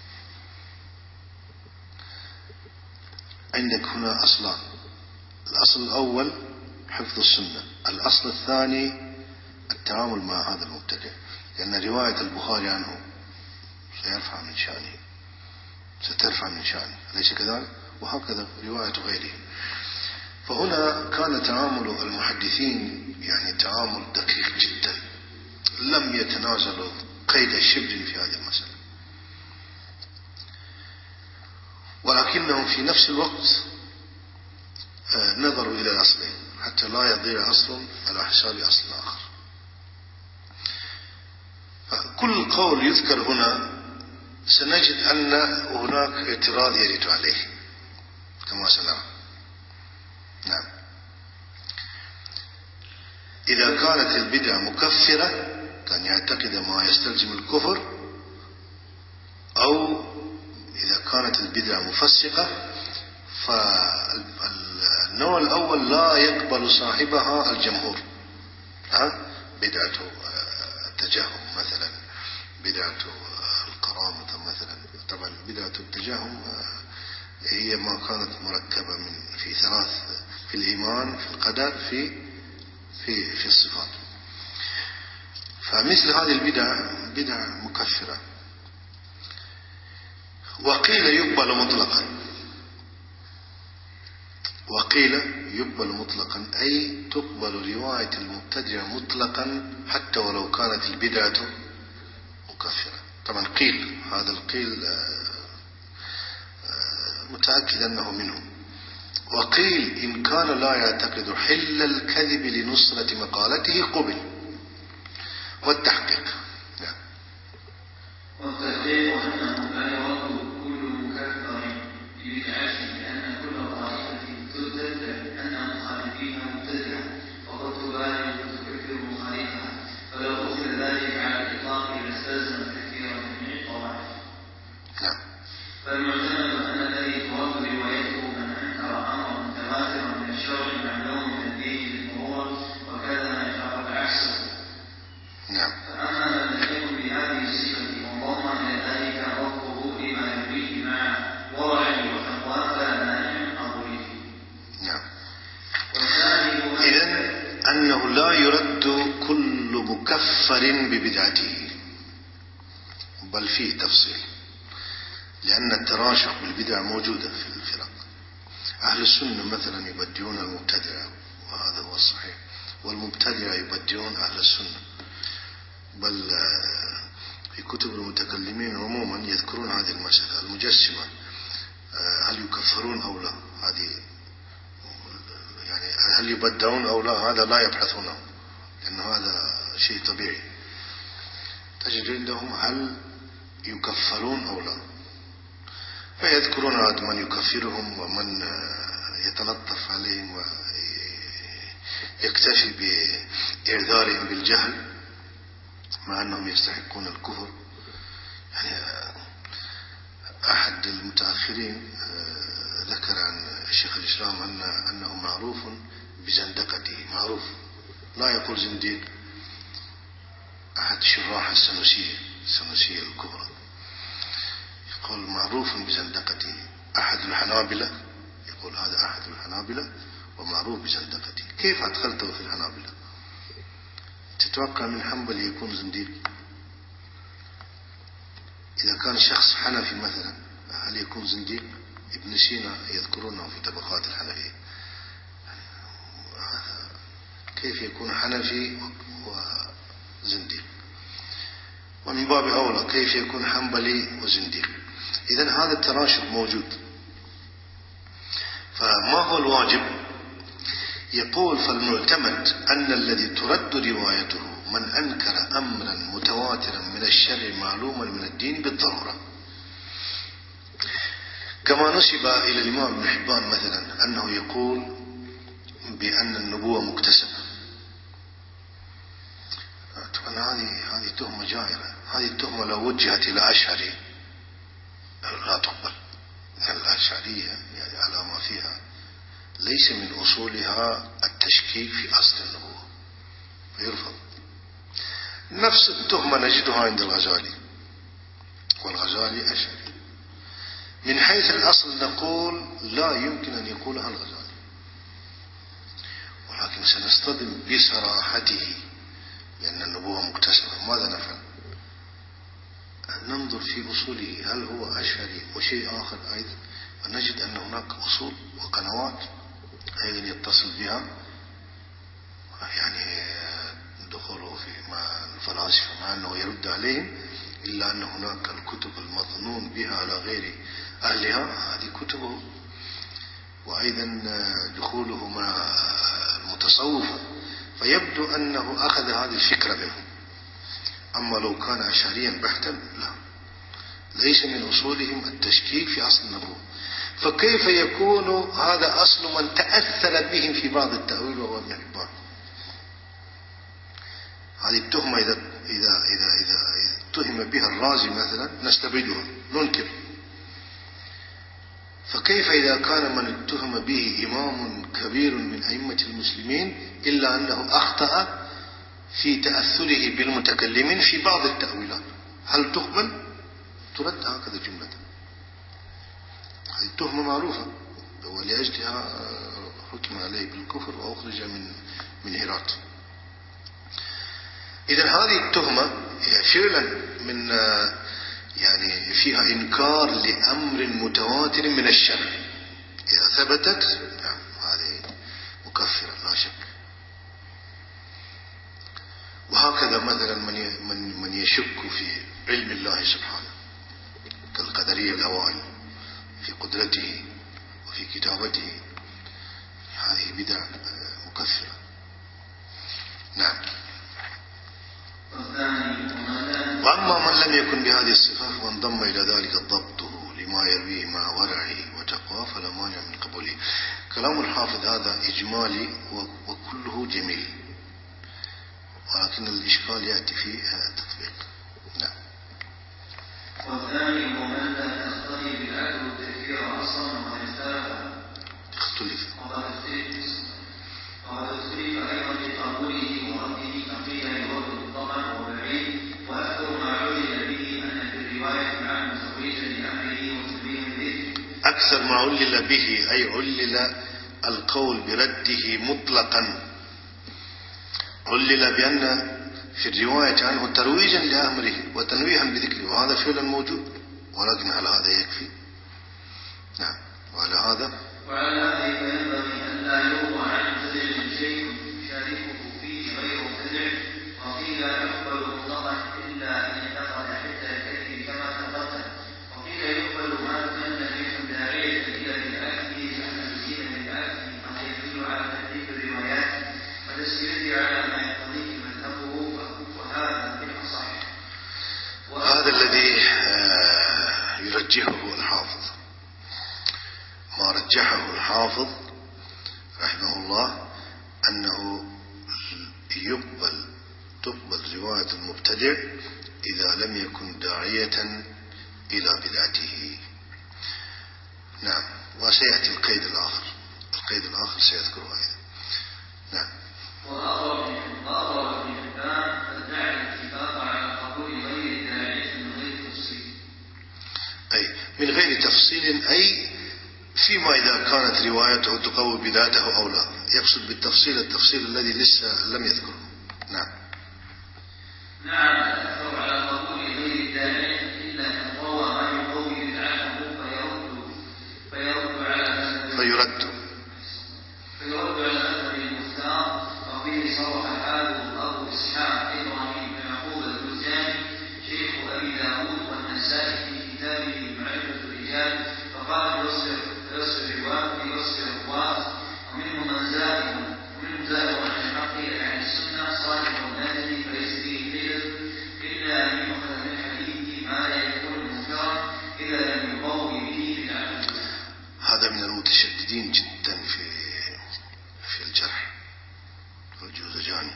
عندك هنا أصلان. الأصل الأول حفظ السنة، الأصل الثاني التعامل مع هذا المبتدع، لأن رواية البخاري عنه سيرفع من شأنه، سترفع من شأنه، أليس كذلك؟ وهكذا رواية غيره. فهنا كان تعامل المحدثين يعني تعامل دقيق جدا، لم يتنازلوا قيد شبر في هذه المسألة، ولكنهم في نفس الوقت نظروا إلى الأصلين حتى لا يضيع أصل على حساب أصل آخر. كل قول يذكر هنا سنجد أن هناك اعتراض يرد عليه كما سنرى. نعم. إذا كانت البدعة مكفرة كان يعتقد ما يستلزم الكفر، أو إذا كانت البدعة مفسقة فالنوع الأول لا يقبل صاحبها الجمهور. ها؟ بدعة التجهم مثلا، بدعة القرامة مثلا. طبعا بدعة التجهم هي ما كانت مركبة من في ثلاث: في الإيمان، في القدر، في في في الصفات. فمثل هذه البدع بدع مكفرة. وقيل يقبل مطلقا، وقيل يقبل مطلقا أي تقبل رواية المبتدع مطلقا حتى ولو كانت البدعة مكفرة. طبعا قيل، هذا القيل متأكد أنه منه. وقيل إن كان لا يعتقد حل الكذب لنصرة مقالته قبل. والتحقيق نعم. والتحقيق أنه لا يرد كل مكفر ببدعته، لأن كل طائفة تدعي أن مخالفيها مبتدعة، وقد فالمعتمد أن الذي ترد روايته من أنكر أمرا متواترا من الشرع معلوم من الدين بالضرورة، وكذا ما يتعرض عكسه. نعم. فأما من لم يكن بهذه الصفة وانضم إلى ذلك ربه لما يريد مع ورعه وتقواه فلا مانع من قبوله. نعم. إذن أنه لا يرد كل مكفر ببدعته، بل فيه تفصيل، لأن التراشح بالبدع موجودة في الفرق. أهل السنة مثلا يبدعون المبتدعة، وهذا هو الصحيح، والمبتدعة يبدعون أهل السنة، بل في كتب المتكلمين عموما يذكرون هذه المسألة. المجسمة هل يكفرون أو لا؟ هذه يعني هل يبدعون أو لا؟ هذا لا يبحثونه، لأن هذا شيء طبيعي. تجد عندهم هل يكفرون أو لا، فيذكرون عاد من يكفرهم ومن يتلطف عليهم ويكتفي بإعذارهم بالجهل مع أنهم يستحقون الكفر. يعني أحد المتأخرين ذكر عن الشيخ الإسلام أن أنه معروف بزندقته، معروف، لا يقول زنديق. أحد شراح السنوسية السنوسية الكبرى يقول معروف بزندقته. أحد الحنابلة يقول هذا أحد الحنابلة ومعروف بزندقته. كيف أدخلته في الحنابلة؟ تتوقع من حنبل يكون زنديق؟ إذا كان شخص حنفي مثلا هل يكون زنديق؟ ابن سينا يذكرونه في طبقات الحنفية. كيف يكون حنفي وزنديق؟ ومن باب أولى كيف يكون حنبلي وزنديق؟ إذن هذا التراشح موجود. فما هو الواجب؟ يقول فالمعتمد أن الذي ترد روايته من أنكر أمرا متواترا من الشرع معلوما من الدين بالضرورة، كما نسب إلى الإمام ابن حبان مثلا أنه يقول بأن النبوة مكتسبة. طبعا هذه هذه تهمة جائرة. هذه التهمة لو وجهت إلى أشعري لا تقبل. الأشعرية يعني على ما فيها ليس من أصولها التشكيك في أصل النبوة، فيرفض. نفس التهمة نجدها عند الغزالي، والغزالي أشعري. من حيث الأصل نقول لا يمكن أن يقولها الغزالي، ولكن سنصطدم بصراحته لأن النبوة مكتسبة. ماذا نفعل؟ ننظر في أصوله، هل هو أشعري وشيء آخر أيضا، ونجد أن هناك أصول وقنوات أيضا يتصل بها، يعني دخوله في مع الفلاسفة مع أنه يرد عليهم، إلا أن هناك الكتب المظنون بها على غير أهلها هذه كتبه. وأيضا دخوله مع المتصوفة، فيبدو أنه أخذ هذه الفكرة منهم. أما لو كان أشعريا بحتا لا، ليس من أصولهم التشكيك في أصل النبوة. فكيف يكون هذا أصل من تأثر بهم في بعض التأويل وهو ابن حبان؟ هذه التهمة إذا إذا إذا إذا اتهم بها الرازي مثلا نستبعدها ننكر. فكيف إذا كان من اتهم به إمام كبير من أئمة المسلمين إلا أنه أخطأ في تأثره بالمتكلمين في بعض التأويلات؟ هل تقبل؟ ترد هكذا جملة. هذه التهمة معروفة، ولأجلها حكم عليه بالكفر وأخرج من من هرات. إذن هذه التهمة فعلا من يعني فيها إنكار لأمر متواتر من الشرع. إذا ثبتت نعم هذه مكفرة لا شك. وهكذا مثلا من من من يشك في علم الله سبحانه كالقدرية الأوائل في قدرته وفي كتابته، هذه بدع مكفرة. نعم. وأما من لم يكن بهذه الصفات وانضم إلى ذلك ضبطه لما يرويه مع ورعه وتقواه فلا مانع من قبوله. كلام الحافظ هذا إجمالي وكله جميل، ولكن الإشكال يأتي في التطبيق. نعم. والثاني من لا القديم بالعدل والتكفير أصلا وقد اختلف اختلف وقد اختلف وقد اختلف أيضا بقبوله ورده فقيل يرد مطلقا وهو بعيد وأكثر ما علل به أن في الرواية عنه تخريجا لأمره وتنبيها به. أكثر ما علل به أي علل القول برده مطلقا، علل بأن في الرواية عنه ترويجا لأمره وتنويها بذكره، وهذا فعلا موجود، ولكن هل هذا يكفي؟ نعم. وعلى هذا وعلى هذا فينبغي أن لا يروى عن مبتدع شيء يشاركه فيه غير مبتدع، وقيل يقبل مطلقا إلا أن ينتقد حتى الكذب كما تقدم، وقيل يقبل ما كان يفهم داعية إلى بدعته لأن الدين بدعته قد يدل على تحريف الروايات وتسيير على ما يقتضيه مذهبه، وهذا بالأصح. هذا الذي يرجحه الحافظ، ما رجحه الحافظ رحمه الله أنه يقبل تقبل رواية المبتدع إذا لم يكن داعية إلى بدعته. نعم. وسيأتي القيد الآخر، القيد الآخر سيذكره أيضا. نعم. وأقرب ابن حبان فادعى الاتفاق على قبول غير الداعية من غير تفصيل، أي من غير تفصيل، أي فيما إذا كانت روايته تقوي بذاته أو لا، يقصد بالتفصيل التفصيل الذي لسه لم يذكره. نعم. نعم. أكثر على قبول غير الداعية إلا أن روى ما يقوي بدعته فيرد فيرد على فيرد فيرد على مذهب المختار، وفيه صرح الحافظ أبو إسحاق إبراهيم بن يعقوب الجرجاني شيخ أبي داود والنسائي في كتابه معرفة الرجال، فقال يصف الرواة يصف الرواة ومنهم من زائد ومنهم زائد عن الحق عن السنة صالح النادي فليس فيه حيلة إلا أن يؤخذ من حديثه ما لا يكون منكرا إذا لم يقوي به بدعته. هذا من المتشددين جدا في في الجرح الجوزجاني.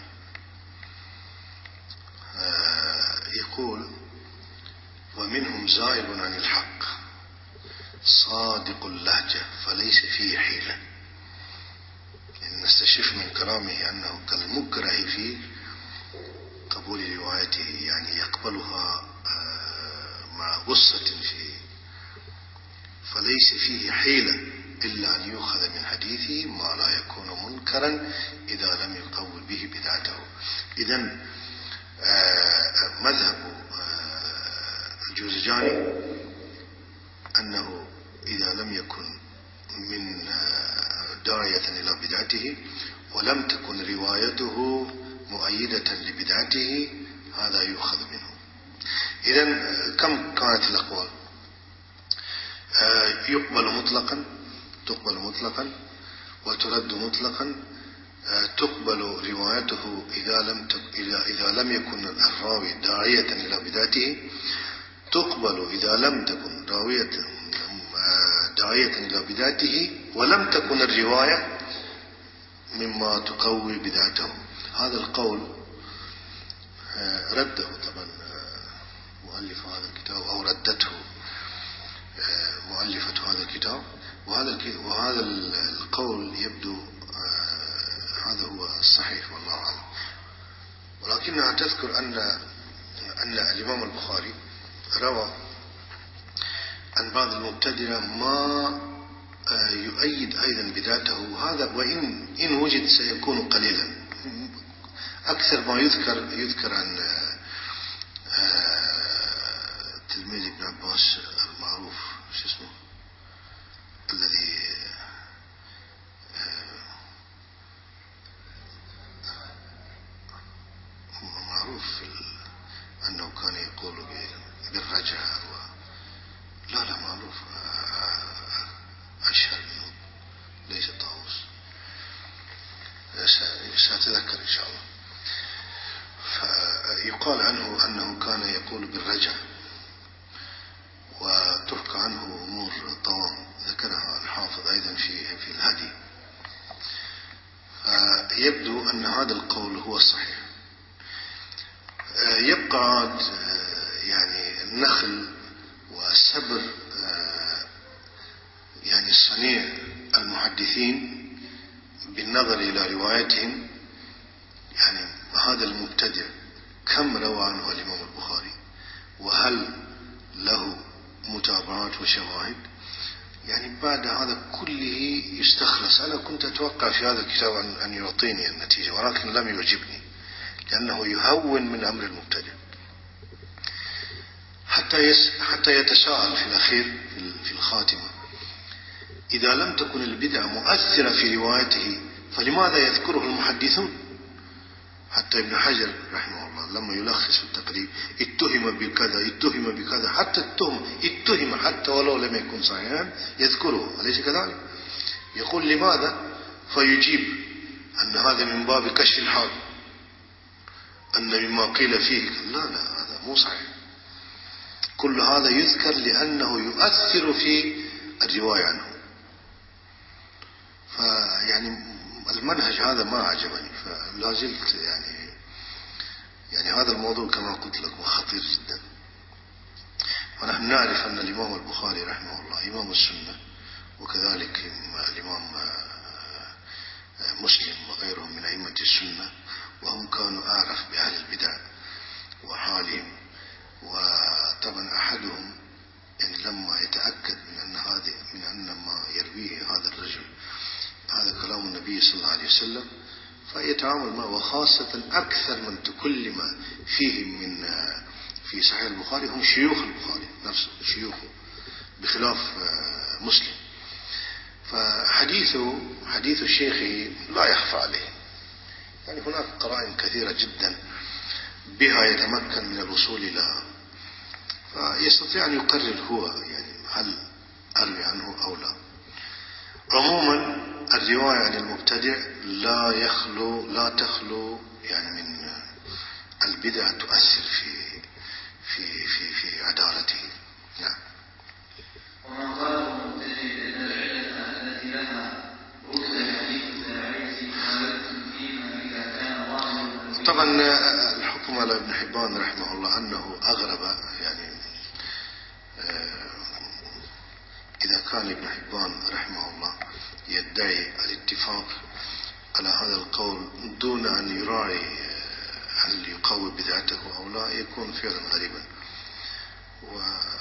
آه يقول ومنهم زائب عن الحق صادق اللهجة فليس فيه حيلة. يعني نستشف من كلامه أنه كالمكره في قبول روايته، يعني يقبلها مع غصة فيه، فليس فيه حيلة إلا أن يؤخذ من حديثه ما لا يكون منكرا إذا لم يقول به بدعته. إذن مذهب الجوزجاني أنه إذا لم يكن من داعية إلى بدعته ولم تكن روايته مؤيدة لبدعته هذا يؤخذ منه. إذن كم كانت الأقوال؟ يقبل مطلقا، تقبل مطلقا، وترد مطلقا. تقبل روايته إذا لم إذا لم يكن الراوي داعية إلى بدعته، تقبل إذا لم تكن راوية داعية إلى بدعته ولم تكن الرواية مما تقوي بدعته. هذا القول رده طبعا مؤلف هذا الكتاب أو ردته مؤلفة هذا الكتاب، وهذا وهذا القول يبدو هذا هو الصحيح والله أعلم. ولكنها تذكر أن أن الإمام البخاري روى عن بعض المبتدعة ما يؤيد أيضا بدعته، هذا وإن إن وجد سيكون قليلا. أكثر ما يذكر يذكر عن تلميذ ابن عباس المعروف شو اسمه الذي معروف أنه كان يقول بالرجعة و... لا لا معروف أشهر منه ليس طاووس، سأتذكر إن شاء الله. فيقال عنه أنه كان يقول بالرجعة، وتحكى عنه أمور طوام ذكرها الحافظ أيضا في في الهدي. يبدو أن هذا القول هو الصحيح. يبقى يعني النخل والسبر المحدثين بالنظر إلى روايتهم، يعني هذا المبتدع كم روى عنه الإمام البخاري، وهل له متابعات وشواهد؟ يعني بعد هذا كله يستخلص. أنا كنت أتوقع في هذا الكتاب أن يعطيني النتيجة، ولكن لم يعجبني، لأنه يهون من أمر المبتدع حتى يس حتى يتساءل في الأخير في الخاتمة: إذا لم تكن البدعة مؤثرة في روايته فلماذا يذكره المحدثون؟ حتى ابن حجر رحمه الله لما يلخص في التقريب: اتهم بكذا اتهم بكذا، حتى التهم اتهم حتى ولو لم يكن صحيحا يذكره، أليس كذلك؟ يقول لماذا؟ فيجيب أن هذا من باب كشف الحال، أن مما قيل فيه لا لا هذا مو صحيح. كل هذا يذكر لأنه يؤثر في الرواية عنه. فيعني المنهج هذا ما عجبني، فلا زلت يعني يعني هذا الموضوع كما قلت لكم خطير جدا. ونحن نعرف أن الإمام البخاري رحمه الله إمام السنة، وكذلك الإمام مسلم وغيرهم من أئمة السنة، وهم كانوا أعرف بأهل البدع وحالهم. وطبعا أحدهم يعني لما يتأكد من أن هذه من أن ما يرويه هذا الرجل هذا كلام النبي صلى الله عليه وسلم فيتعامل معه، وخاصة أكثر من تكلم فيهم من في صحيح البخاري هم شيوخ البخاري نفسه، شيوخه، بخلاف مسلم. فحديثه حديث شيخه لا يخفى عليه، يعني هناك قرائن كثيرة جدا بها يتمكن من الوصول إلى، فيستطيع أن يقرر هو يعني هل أروي عنه أو لا. عموما الرواية عن المبتدع لا يخلو لا تخلو يعني من البدع تؤثر في في في في عدالته. نعم. ومن قاله المبتدع بأن العلة التي لها رد الحديث الداعية فيما إذا كان ظاهرا. طبعا الحكم على ابن حبان رحمه الله أنه أغرب، يعني إذا كان ابن حبان رحمه الله يدعي الاتفاق على هذا القول دون أن يراعي هل يقوي بدعته أو لا، يكون فعلا غريبا. و...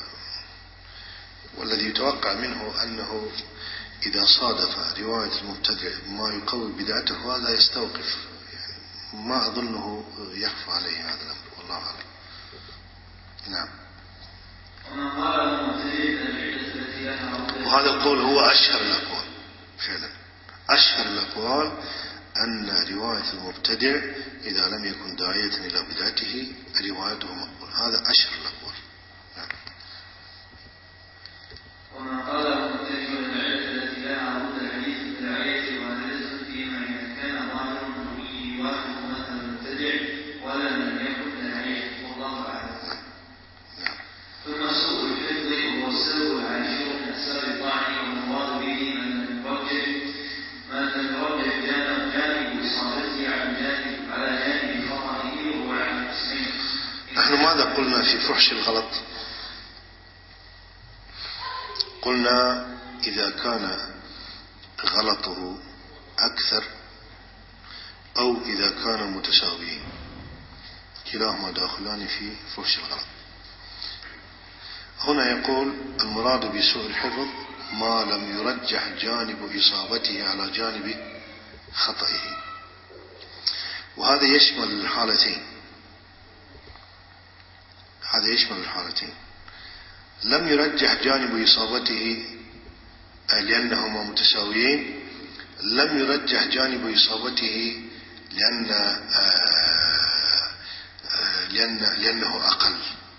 والذي يتوقع منه أنه إذا صادف رواية المبتدع ما يقوي بدعته هذا يستوقف، يعني ما أظنه يخفى عليه هذا الأمر، والله أعلم. نعم. وهذا القول هو أشهر الأقوال، فعلا أشهر الأقوال أن رواية المبتدع إذا لم يكن داعية إلى بدعته روايته مقبول، هذا أشهر الأقوال. نعم. ومن قال المبتدع العلة التي لها رد الحديث الداعية وعدلته فيما إذا كان ظاهر به يوافق مثل المبتدع ولا لم يكن داعية، والله أعلم. ثم سوء الحفظ هو السبب العاشر من أسباب الطعن، والمراد به من لم يرجح من لم يرجح جانب إصابته على جانب على جانب خطئه وهو على قسمين. نحن ماذا قلنا في فحش الغلط؟ قلنا إذا كان غلطه أكثر أو إذا كان متساويين كلاهما داخلان في فحش الغلط. هنا يقول المراد بسوء الحفظ ما لم يرجح جانب إصابته على جانب خطئه، وهذا يشمل الحالتين، هذا يشمل الحالتين. لم يرجح جانب إصابته لأنهما متساويين، لم يرجح جانب إصابته لأن لأن لأنه أقل.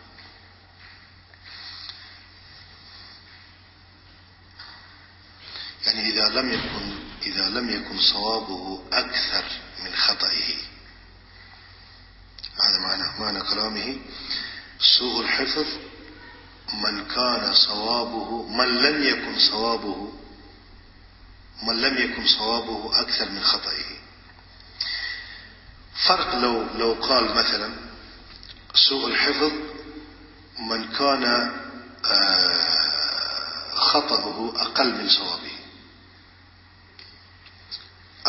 يعني إذا لم يكن إذا لم يكن صوابه أكثر من خطئه، هذا معنى معنى كلامه. سوء الحفظ من كان صوابه من لم يكن صوابه من لم يكن صوابه أكثر من خطئه. فرق لو لو قال مثلا سوء الحفظ من كان خطأه أقل من صوابه،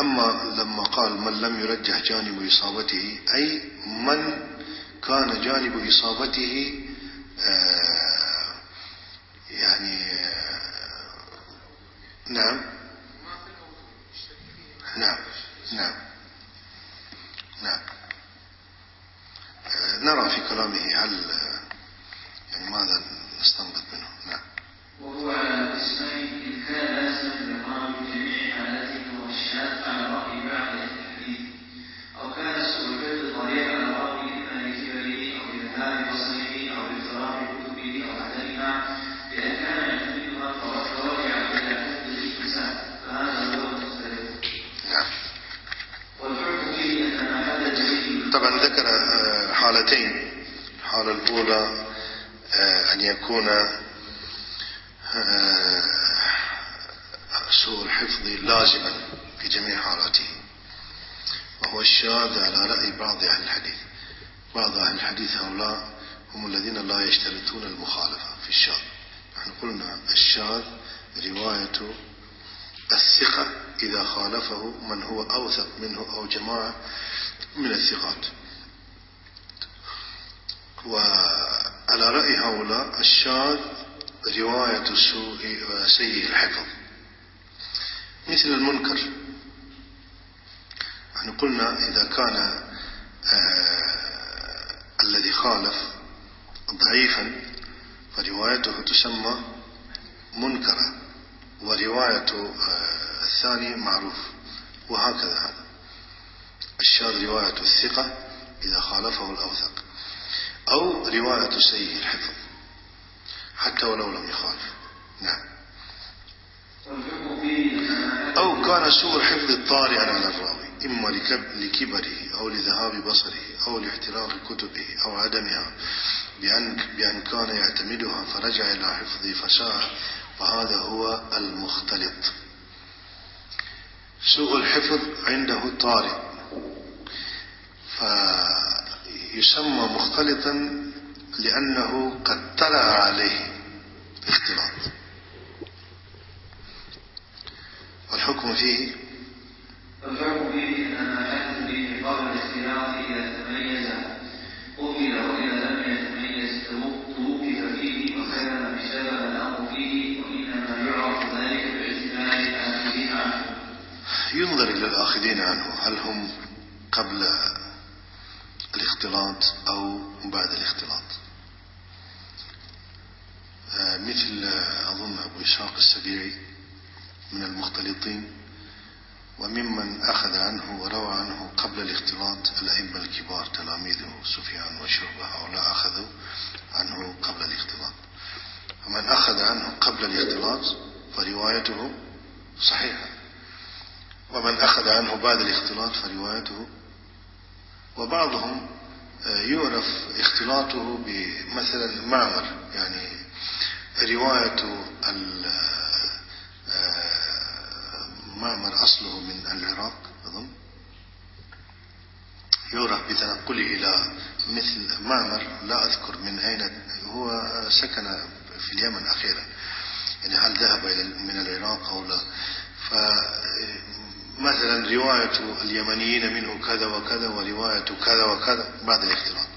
أما لما قال من لم يرجح جانب إصابته أي من كان جانب إصابته آه يعني آه نعم نعم نعم نعم آه نرى في كلامه هل يعني ماذا نستنبط منه. نعم. وهو على قسمين إن كان لازما للراوي بجميع حالاته والشاذ على رأي بعض الحديث، أو كان سوء الحفظ طريق على الراوي إما لكبره أو لذهاب بصره أو لاضطراب كتبه أو عدمها، بأن كان يحملها فرجع إلى حفظ الإنسان، فهذا هو المختلف. نعم. والحكم فيه أن ما حدث به طبعا ذكر حالتين. الحالة الأولى أن يكون سوء الحفظ لازما في جميع حالاته، وهو الشاذ على رأي بعض أهل الحديث. بعض أهل الحديث هؤلاء هم الذين لا يشترطون المخالفة في الشاذ. نحن قلنا الشاذ رواية الثقة إذا خالفه من هو أوثق منه أو جماعة من الثقات. وعلى رأي هؤلاء الشاذ رواية سوء سيء الحفظ مثل المنكر. نحن قلنا إذا كان آه الذي خالف ضعيفا فروايته تسمى منكرة، ورواية آه الثاني معروف، وهكذا. هذا الشاذ رواية الثقة إذا خالفه الأوثق، أو رواية سيء الحفظ حتى ولو لم يخالف. نعم. أو كان سوء الحفظ طارئا على الراوي إما لكبره أو لذهاب بصره أو لاحتراق كتبه أو عدمها، بأن, بأن كان يعتمدها فرجع إلى حفظه فساء، فهذا هو المختلط. سوء الحفظ عنده طارئ فيسمى مختلطا لأنه قد طلع عليه اختلاط. والحكم فيه الحكم فيه أن ما حدث به قبل الاختلاط إذا تميز قبل، وإذا لم يتميز توقف فيه، وكان بسبب الأمر فيه، وإنما يعرف ذلك باعتبار الآخذين عنه. ينظر إلى الآخذين عنه هل هم قبل الاختلاط أو بعد الاختلاط. مثل أظن أبو إسحاق السبيعي من المختلطين، وممن أخذ عنه وروى عنه قبل الاختلاط الأئمة الكبار تلاميذه سفيان وشعبة، هؤلاء أخذوا عنه قبل الاختلاط. ومن أخذ عنه قبل الاختلاط فروايته صحيحة، ومن أخذ عنه بعد الاختلاط فروايته. وبعضهم يعرف اختلاطه بمثلا معمر، يعني رواية معمر أصله من العراق أظن، يعرف بتنقله إلى مثل معمر لا أذكر من أين هو، سكن في اليمن أخيرا، يعني هل ذهب من العراق أو لا. فمثلا رواية اليمنيين منه كذا وكذا، ورواية كذا وكذا بعد الاختلاط.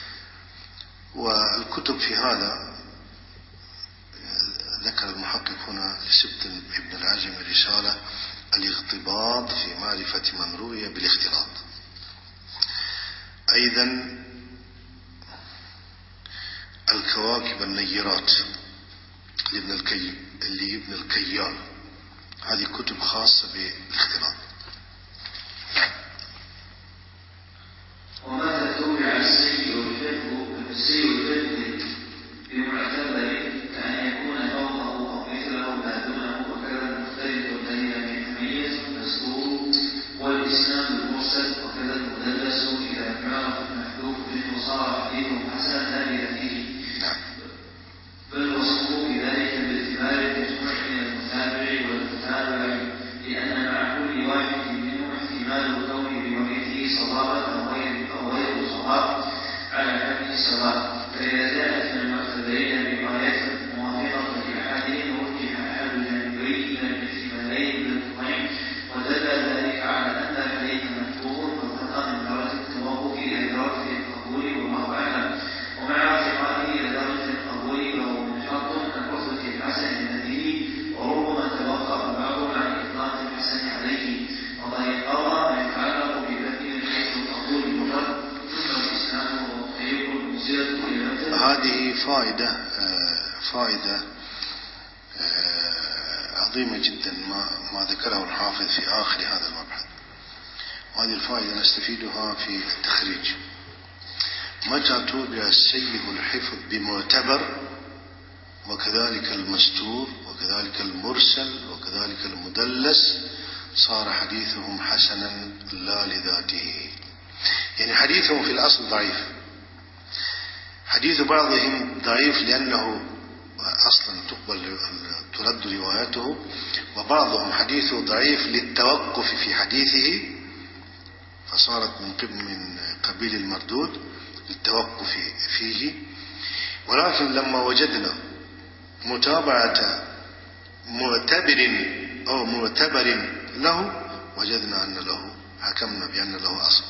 والكتب في هذا ذكر المحقق هنا لسبت ابن العجم رسالة الاغتباط في معرفة من روي بالاختلاط. أيضا الكواكب النيرات لابن الكي لابن الكيال، هذه كتب خاصة بالاختلاط. ومتى توقع السيء والحفظ السيء والحفظ بمعتبر كأن يكون فوقه أو مثله لا دونه، وكذا المختلف الذي لم يتميز المذكور والإسناد المرسل، وكذا المدلس إذا يعرف المحذوف منه صار حديثه حسنا لذاته، بل وصفه بذلك باعتبار المجموع من المتابع والمتابع، لأن مع كل واحد فائدة عظيمة جدا ما ما ذكره الحافظ في آخر هذا المبحث، وهذه الفائدة نستفيدها في التخريج. متى توبع السيء الحفظ بمعتبر وكذلك المستور وكذلك المرسل وكذلك المدلس صار حديثهم حسنا لا لذاته. يعني حديثهم في الأصل ضعيف، حديث بعضهم ضعيف لأنه أصلا تقبل ترد روايته، وبعضهم حديثه ضعيف للتوقف في حديثه فصارت من قبل من قبيل المردود للتوقف فيه. ولكن لما وجدنا متابعة معتبر أو معتبر له وجدنا أن له حكمنا بأن له أصل.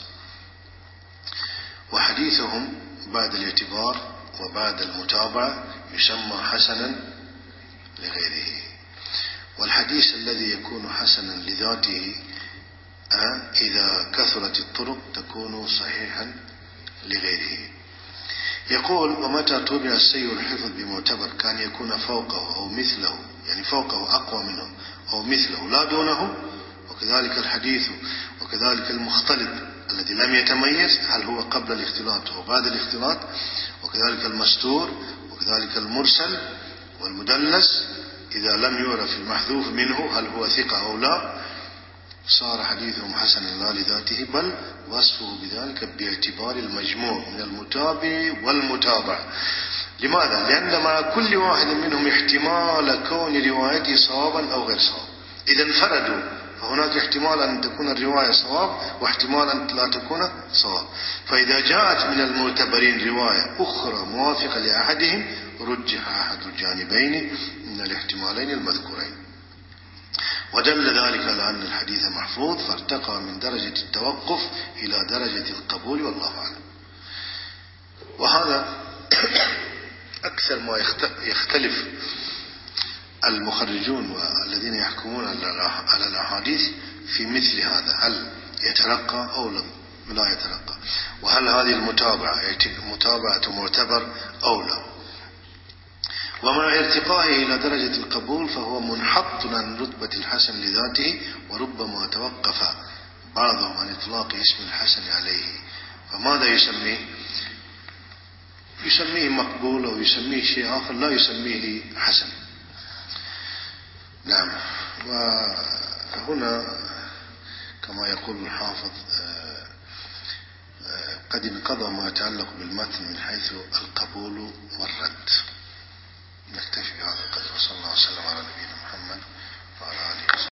وحديثهم بعد الاعتبار وبعد المتابعة يسمى حسنا لغيره. والحديث الذي يكون حسنا لذاته إذا كثرت الطرق تكون صحيحا لغيره. يقول ومتى توبع السيء الحفظ بمعتبر كان يكون فوقه أو مثله، يعني فوقه أقوى منه أو مثله لا دونه، وكذلك الحديث وكذلك المختلط الذي لم يتميز هل هو قبل الاختلاط أو بعد الاختلاط، وكذلك المستور وكذلك المرسل والمدلس إذا لم يعرف المحذوف منه هل هو ثقة أو لا، صار حديثهم حسنا لا لذاته بل وصفه بذلك باعتبار المجموع من المتابع والمتابع. لماذا؟ لأن مع كل واحد منهم احتمال كون روايته صوابا أو غير صواب. إذا انفردوا فهناك احتمال أن تكون الرواية صواب واحتمال أن لا تكون صواب. فإذا جاءت من المعتبرين رواية أخرى موافقة لأحدهم رجح أحد الجانبين من الاحتمالين المذكورين، ودل ذلك على أن الحديث محفوظ فارتقى من درجة التوقف إلى درجة القبول والله أعلم. وهذا أكثر ما يختلف المخرجون والذين يحكمون على الأحاديث في مثل هذا، هل يترقى أو لا يترقى، وهل هذه المتابعة متابعة معتبر أو لا. ومع ارتقائه إلى درجة القبول فهو منحط عن رتبة الحسن لذاته، وربما توقف بعضهم عن إطلاق اسم الحسن عليه. فماذا يسميه؟ يسميه مقبول أو يسميه شيء آخر لا يسميه حسن. نعم. وهنا كما يقول الحافظ قد انقضى ما يتعلق بالمتن من حيث القبول والرد. نكتفي بهذا القدر وصلى الله وسلم على نبينا محمد.